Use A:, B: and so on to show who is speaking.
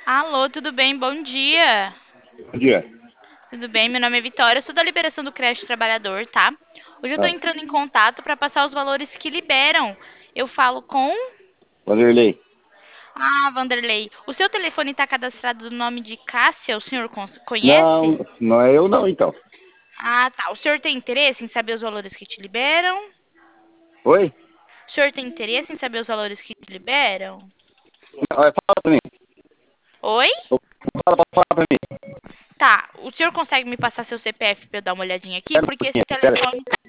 A: Alô, tudo bem? Bom dia.
B: Bom dia.
A: Tudo bem? Meu nome é Vitória, eu sou da liberação do crédito trabalhador, tá? Hoje eu tô
B: Ah,
A: entrando em contato para passar os valores que liberam. Eu falo com
B: Vanderlei.
A: Vanderlei. O seu telefone está cadastrado no nome de Cássia, o senhor conhece?
B: Não, não é eu não, então.
A: Tá. O senhor tem interesse em saber os valores que te liberam?
B: Oi?
A: O senhor tem interesse em saber os valores que te liberam?
B: Não, fala pra mim.
A: Oi?
B: Fala pra mim.
A: Tá. O senhor consegue me passar seu CPF para eu dar uma olhadinha aqui?
B: Espera um
A: Porque esse
B: pouquinho, espera.
A: telefone.